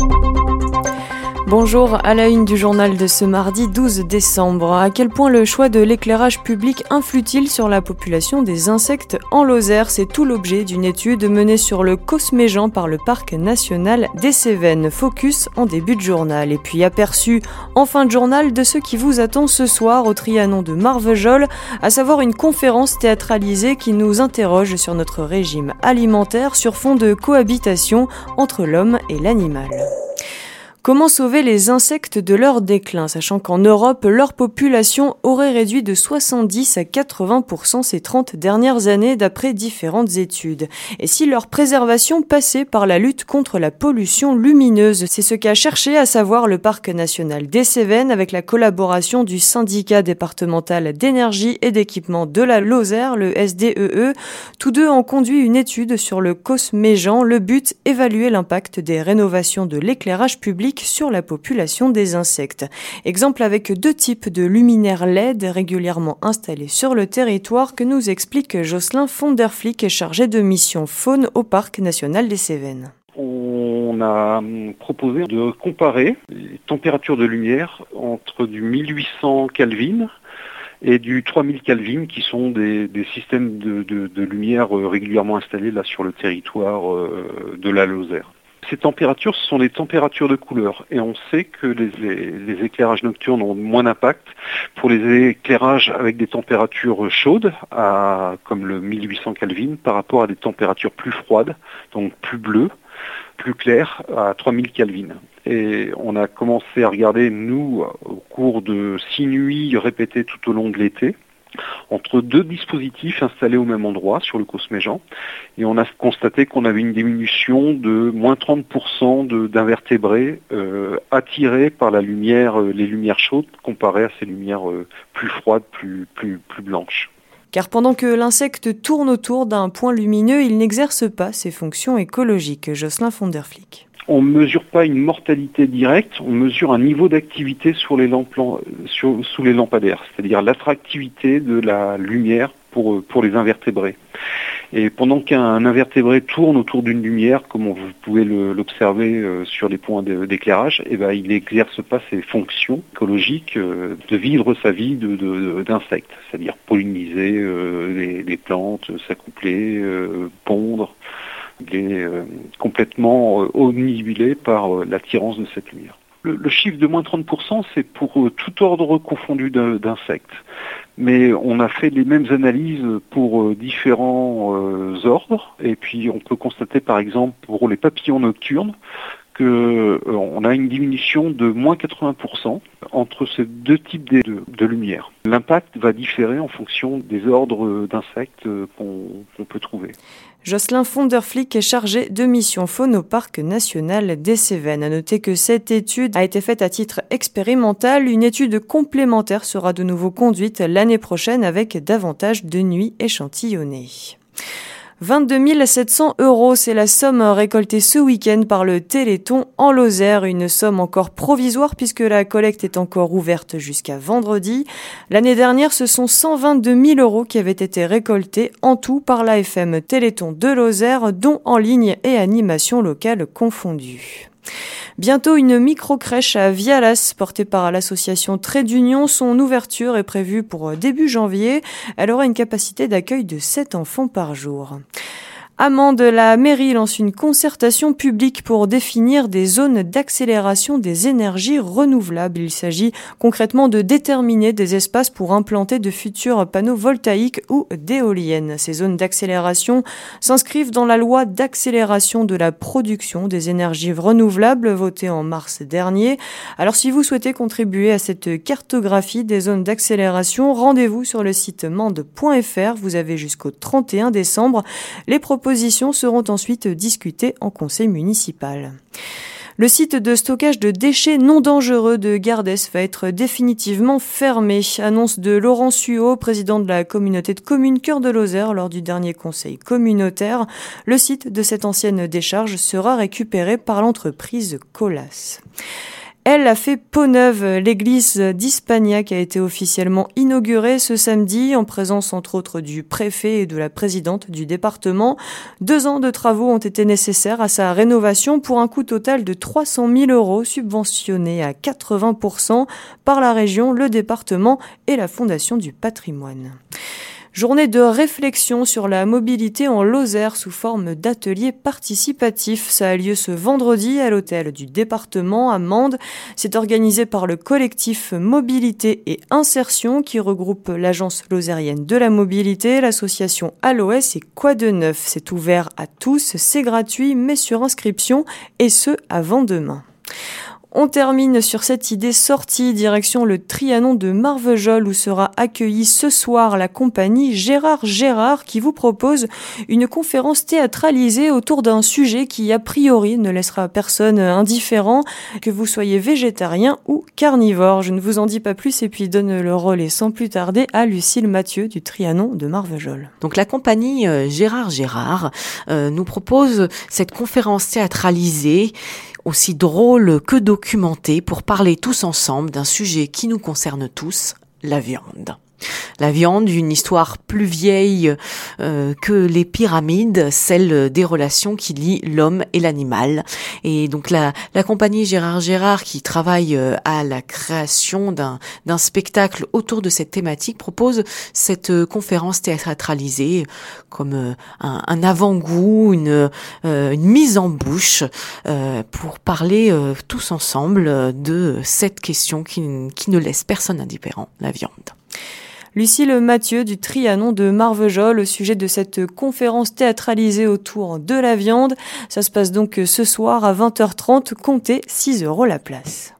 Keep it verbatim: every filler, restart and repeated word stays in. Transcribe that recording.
Bonjour, à la une du journal de ce mardi douze décembre. À quel point le choix de l'éclairage public influe-t-il sur la population des insectes en Lozère ? C'est tout l'objet d'une étude menée sur le Cosméjean par le Parc national des Cévennes. Focus en début de journal. Et puis aperçu en fin de journal de ce qui vous attend ce soir au Trianon de Marvejols, à savoir une conférence théâtralisée qui nous interroge sur notre régime alimentaire sur fond de cohabitation entre l'homme et l'animal. Comment sauver les insectes de leur déclin, sachant qu'en Europe, leur population aurait réduit de soixante-dix à quatre-vingts pour cent ces trente dernières années d'après différentes études. Et si leur préservation passait par la lutte contre la pollution lumineuse, c'est ce qu'a cherché à savoir le Parc national des Cévennes avec la collaboration du syndicat départemental d'énergie et d'équipement de la Lozère, le S D E E. Tous deux ont conduit une étude sur le Cosméjean. Le but, évaluer l'impact des rénovations de l'éclairage public sur la population des insectes. Exemple avec deux types de luminaires L E D régulièrement installés sur le territoire que nous explique Jocelyn Fonderflick, chargé de mission faune au Parc national des Cévennes. On a proposé de comparer les températures de lumière entre du mille huit cents Kelvin et du trois mille Kelvin, qui sont des, des systèmes de, de, de lumière régulièrement installés là sur le territoire de la Lozère. Ces températures, ce sont les températures de couleur, et on sait que les, les, les éclairages nocturnes ont moins d'impact pour les éclairages avec des températures chaudes, à, comme le mille huit cents Kelvin, par rapport à des températures plus froides, donc plus bleues, plus claires, à trois mille Kelvin. Et on a commencé à regarder, nous, au cours de six nuits répétées tout au long de l'été, entre deux dispositifs installés au même endroit sur le Cosméjean, et on a constaté qu'on avait une diminution de moins trente pour cent de, d'invertébrés euh, attirés par la lumière, euh, les lumières chaudes comparées à ces lumières euh, plus froides, plus, plus, plus blanches. Car pendant que l'insecte tourne autour d'un point lumineux, il n'exerce pas ses fonctions écologiques. Jocelyn Fonderflick. On ne mesure pas une mortalité directe, on mesure un niveau d'activité sur les lampes, sur, sous les lampadaires, c'est-à-dire l'attractivité de la lumière pour, pour les invertébrés. Et pendant qu'un invertébré tourne autour d'une lumière, comme vous pouvez le, l'observer sur les points de, d'éclairage, eh ben, il n'exerce pas ses fonctions écologiques de vivre sa vie de, de, d'insectes, c'est-à-dire polliniser euh, les, les plantes, s'accoupler, euh, pondre. Il est euh, complètement euh, omnibulé par euh, l'attirance de cette lumière. Le, le chiffre de moins trente pour cent, c'est pour euh, tout ordre confondu de, d'insectes. Mais on a fait les mêmes analyses pour euh, différents euh, ordres. Et puis on peut constater par exemple pour les papillons nocturnes qu'on euh, a une diminution de moins quatre-vingts pour cent entre ces deux types de, de, de lumière. L'impact va différer en fonction des ordres d'insectes euh, qu'on, qu'on peut trouver. Jocelyn Fonderflick est chargé de mission faune au Parc national des Cévennes. À noter que cette étude a été faite à titre expérimental. Une étude complémentaire sera de nouveau conduite l'année prochaine avec davantage de nuits échantillonnées. vingt-deux mille sept cents euros, c'est la somme récoltée ce week-end par le Téléthon en Lozère. Une somme encore provisoire puisque la collecte est encore ouverte jusqu'à vendredi. L'année dernière, ce sont cent vingt-deux mille euros qui avaient été récoltés en tout par l'A F M Téléthon de Lozère, dont en ligne et animation locale confondues. Bientôt une micro-crèche à Vialas, portée par l'association Trait d'Union. Son ouverture est prévue pour début janvier. Elle aura une capacité d'accueil de sept enfants par jour. À Mende, la mairie lance une concertation publique pour définir des zones d'accélération des énergies renouvelables. Il s'agit concrètement de déterminer des espaces pour implanter de futurs panneaux voltaïques ou d'éoliennes. Ces zones d'accélération s'inscrivent dans la loi d'accélération de la production des énergies renouvelables votée en mars dernier. Alors si vous souhaitez contribuer à cette cartographie des zones d'accélération, rendez-vous sur le site mende point f r. Vous avez jusqu'au trente et un décembre. Les propositions seront ensuite discutées en conseil municipal. Le site de stockage de déchets non dangereux de Gardès va être définitivement fermé. Annonce de Laurent Suot, président de la communauté de communes Cœur de Lozère, lors du dernier conseil communautaire. Le site de cette ancienne décharge sera récupéré par l'entreprise Colas. elle a fait peau neuve. L'église d'Hispania qui a été officiellement inaugurée ce samedi en présence entre autres du préfet et de la présidente du département. Deux ans de travaux ont été nécessaires à sa rénovation pour un coût total de trois cent mille euros subventionnés à quatre-vingts pour cent par la région, le département et la Fondation du patrimoine. Journée de réflexion sur la mobilité en Lozère sous forme d'atelier participatif. Ça a lieu ce vendredi à l'hôtel du département à Mende. C'est organisé par le collectif Mobilité et Insertion qui regroupe l'agence lozérienne de la mobilité, l'association Aloès et Quoi de Neuf. C'est ouvert à tous, c'est gratuit mais sur inscription et ce avant demain. On termine sur cette idée sortie, direction le Trianon de Marvejols où sera accueillie ce soir la compagnie Gérard Gérard qui vous propose une conférence théâtralisée autour d'un sujet qui a priori ne laissera personne indifférent, que vous soyez végétarien ou carnivore. Je ne vous en dis pas plus et puis donne le relais sans plus tarder à Lucille Mathieu du Trianon de Marvejols. Donc la compagnie Gérard Gérard euh, nous propose cette conférence théâtralisée aussi drôle que documentée pour parler tous ensemble d'un sujet qui nous concerne tous, la viande. La viande, une histoire plus vieille euh, que les pyramides, celle des relations qui lient l'homme et l'animal. Et donc la, la compagnie Gérard Gérard qui travaille euh, à la création d'un, d'un spectacle autour de cette thématique propose cette euh, conférence théâtralisée comme euh, un, un avant-goût, une, euh, une mise en bouche euh, pour parler euh, tous ensemble de cette question qui, qui ne laisse personne indifférent, la viande. Lucille Mathieu du Trianon de Marvejols au sujet de cette conférence théâtralisée autour de la viande. Ça se passe donc ce soir à vingt heures trente, comptez six euros la place.